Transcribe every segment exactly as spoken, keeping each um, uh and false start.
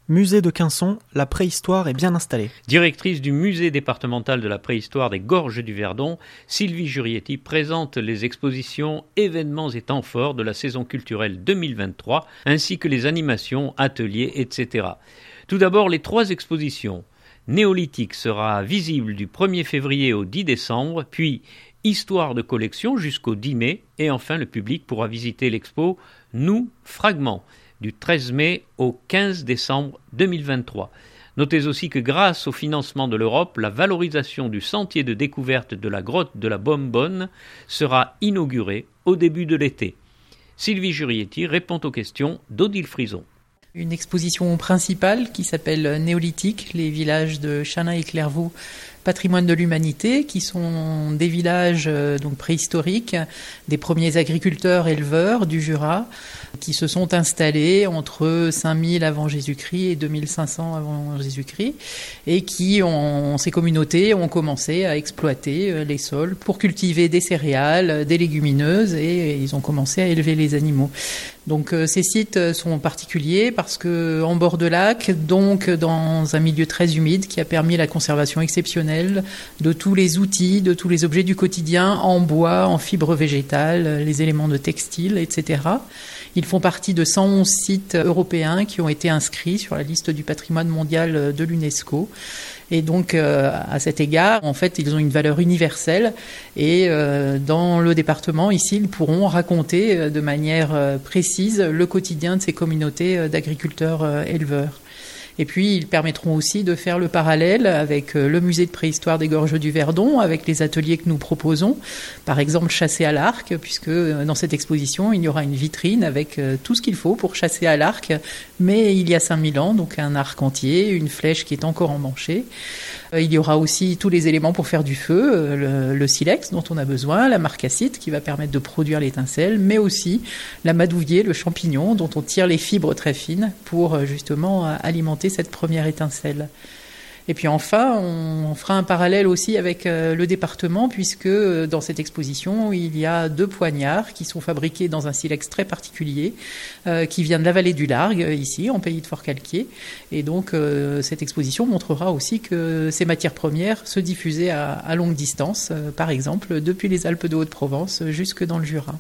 Musée de Quinçon, la préhistoire est bien installée. Directrice du musée départemental de la préhistoire des Gorges du Verdon, Sylvie Jurietti présente les expositions, événements et temps forts de la saison culturelle deux mille vingt-trois, ainsi que les animations, ateliers, et cetera. Tout d'abord, les trois expositions. Néolithique sera visible du premier février au dix décembre, puis Histoire de collection jusqu'au dix mai, et enfin le public pourra visiter l'expo Nous, Fragments, du treize mai au quinze décembre deux mille vingt-trois. Notez aussi que grâce au financement de l'Europe, la valorisation du sentier de découverte de la grotte de la Bonbonne sera inaugurée au début de l'été. Sylvie Jurietti répond aux questions d'Odile Frison. Une exposition principale qui s'appelle Néolithique, les villages de Chanin et Clairvaux, patrimoine de l'humanité, qui sont des villages euh, donc préhistoriques, des premiers agriculteurs éleveurs du Jura, qui se sont installés entre cinq mille avant Jésus-Christ et deux mille cinq cents avant Jésus-Christ, et qui, ont, ces communautés, ont commencé à exploiter euh, les sols pour cultiver des céréales, des légumineuses, et, et ils ont commencé à élever les animaux. Donc euh, ces sites sont particuliers parce que en bord de lac, donc dans un milieu très humide qui a permis la conservation exceptionnelle de tous les outils, de tous les objets du quotidien en bois, en fibres végétales, les éléments de textile, et cetera. Ils font partie de cent onze sites européens qui ont été inscrits sur la liste du patrimoine mondial de l'UNESCO. Et donc, euh, à cet égard, en fait, ils ont une valeur universelle. Et euh, dans le département, ici, ils pourront raconter euh, de manière euh, précise le quotidien de ces communautés euh, d'agriculteurs euh, éleveurs. Et puis, ils permettront aussi de faire le parallèle avec le musée de préhistoire des Gorges du Verdon, avec les ateliers que nous proposons. Par exemple, chasser à l'arc, puisque dans cette exposition, il y aura une vitrine avec tout ce qu'il faut pour chasser à l'arc, mais il y a cinq mille ans, donc un arc entier, une flèche qui est encore emmanchée. Il y aura aussi tous les éléments pour faire du feu, le, le silex dont on a besoin, la marcassite qui va permettre de produire l'étincelle, mais aussi la madouvier, le champignon dont on tire les fibres très fines pour justement alimenter cette première étincelle. Et puis enfin, on fera un parallèle aussi avec le département, puisque dans cette exposition, il y a deux poignards qui sont fabriqués dans un silex très particulier, euh, qui vient de la vallée du Largue, ici, en pays de Fort-Calquier. Et donc, euh, cette exposition montrera aussi que ces matières premières se diffusaient à, à longue distance, euh, par exemple, depuis les Alpes de Haute-Provence jusque dans le Jura.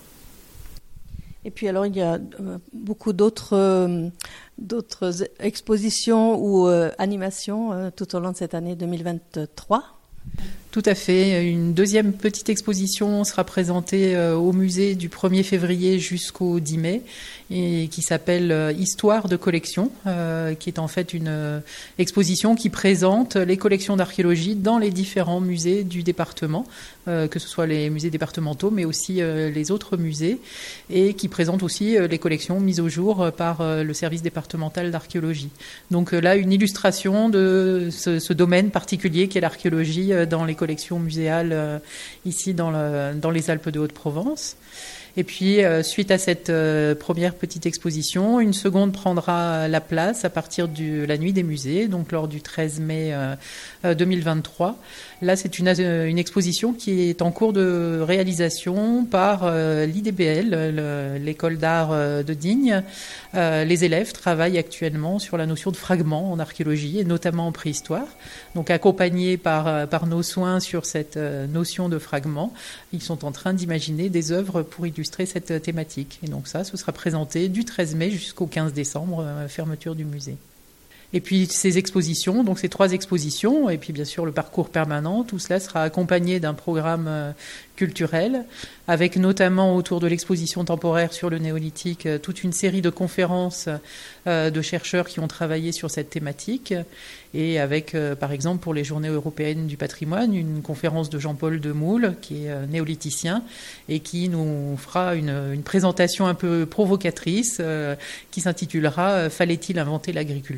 Et puis alors, il y a euh, beaucoup d'autres, euh, d'autres expositions ou euh, animations euh, tout au long de cette année deux mille vingt-trois. Tout à fait. Une deuxième petite exposition sera présentée euh, au musée du premier février jusqu'au dix mai, et qui s'appelle euh, Histoire de collection, euh, qui est en fait une euh, exposition qui présente les collections d'archéologie dans les différents musées du département, euh, que ce soit les musées départementaux, mais aussi euh, les autres musées, et qui présente aussi euh, les collections mises au jour euh, par euh, le service départemental d'archéologie. Donc euh, là, une illustration de ce, ce domaine particulier qu'est l'archéologie euh, dans les collections muséales euh, ici dans, le, dans les Alpes de Haute-Provence. Et puis, euh, suite à cette euh, première petite exposition, une seconde prendra la place à partir de la Nuit des musées, donc lors du treize mai euh, deux mille vingt-trois. Là, c'est une, une exposition qui est en cours de réalisation par euh, l'I D B L, le, l'école d'art de Digne. Euh, les élèves travaillent actuellement sur la notion de fragments en archéologie et notamment en préhistoire. Donc, accompagnés par, par nos soins sur cette euh, notion de fragments, ils sont en train d'imaginer des œuvres pour illustrer cette thématique. Et donc ça, ce sera présenté du treize mai jusqu'au quinze décembre, euh, fermeture du musée. Et puis ces expositions, donc ces trois expositions, et puis bien sûr le parcours permanent, tout cela sera accompagné d'un programme euh, culturel, avec notamment autour de l'exposition temporaire sur le néolithique, euh, toute une série de conférences euh, de chercheurs qui ont travaillé sur cette thématique, et avec euh, par exemple pour les Journées européennes du patrimoine, une conférence de Jean-Paul Demoule, qui est euh, néolithicien, et qui nous fera une, une présentation un peu provocatrice, euh, qui s'intitulera « Fallait-il inventer l'agriculture ?»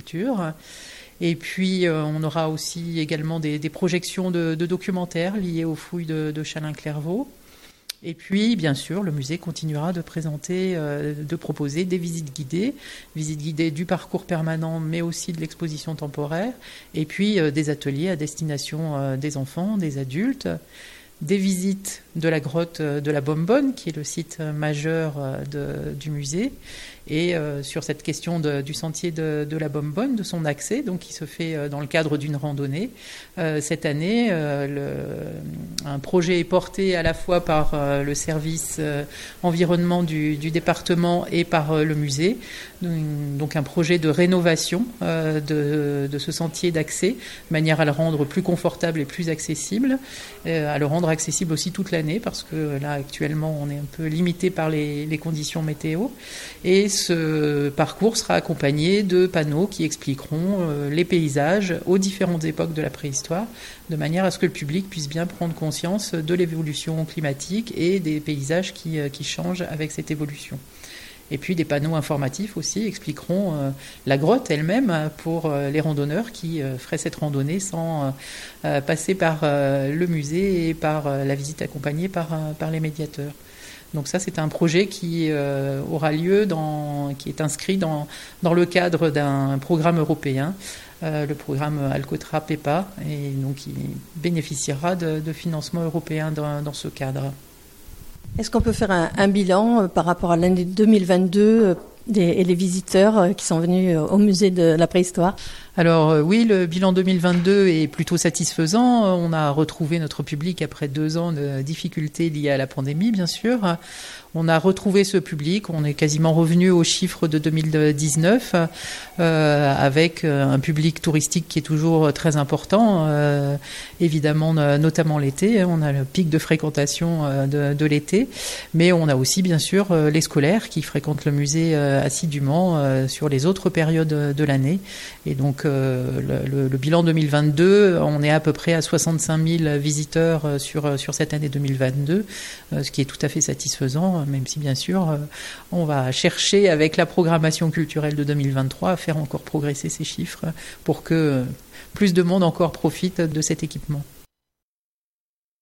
Et puis, euh, on aura aussi également des, des projections de, de documentaires liés aux fouilles de, de Chanin-Clairvaux. Et puis, bien sûr, le musée continuera de présenter, euh, de proposer des visites guidées, visites guidées du parcours permanent, mais aussi de l'exposition temporaire, et puis euh, des ateliers à destination euh, des enfants, des adultes, des visites de la grotte de la Bonbonne, qui est le site majeur de, du musée, et euh, sur cette question de, du sentier de, de la Bonbonne, de son accès, donc qui se fait euh, dans le cadre d'une randonnée. Euh, cette année, euh, le, un projet est porté à la fois par euh, le service euh, environnement du, du département et par euh, le musée, donc un projet de rénovation euh, de, de ce sentier d'accès, de manière à le rendre plus confortable et plus accessible, euh, à le rendre accessible aussi toute l'année, parce que là actuellement on est un peu limité par les, les conditions météo, et ce parcours sera accompagné de panneaux qui expliqueront euh, les paysages aux différentes époques de la préhistoire, de manière à ce que le public puisse bien prendre conscience de l'évolution climatique et des paysages qui, euh, qui changent avec cette évolution. Et puis des panneaux informatifs aussi expliqueront euh, la grotte elle-même pour euh, les randonneurs qui euh, feraient cette randonnée sans euh, passer par euh, le musée et par euh, la visite accompagnée par, euh, par les médiateurs. Donc ça, c'est un projet qui euh, aura lieu, dans, qui est inscrit dans, dans le cadre d'un programme européen, euh, le programme Alcotra-PEPA, et donc il bénéficiera de, de financement européen dans, dans ce cadre. Est-ce qu'on peut faire un, un bilan euh, par rapport à l'année deux mille vingt-deux euh, des, et les visiteurs euh, qui sont venus euh, au musée de la préhistoire ? Alors euh, oui, le bilan deux mille vingt-deux est plutôt satisfaisant. On a retrouvé notre public après deux ans de difficultés liées à la pandémie, bien sûr. On a retrouvé ce public, on est quasiment revenu aux chiffres de deux mille dix-neuf, euh, avec un public touristique qui est toujours très important, euh, évidemment, notamment l'été. On a le pic de fréquentation de, de l'été, mais on a aussi, bien sûr, les scolaires qui fréquentent le musée assidûment euh, sur les autres périodes de l'année. Et donc, euh, le, le bilan deux mille vingt-deux, on est à peu près à soixante-cinq mille visiteurs sur, sur cette année deux mille vingt-deux, euh, ce qui est tout à fait satisfaisant, même si bien sûr on va chercher avec la programmation culturelle de deux mille vingt-trois à faire encore progresser ces chiffres pour que plus de monde encore profite de cet équipement.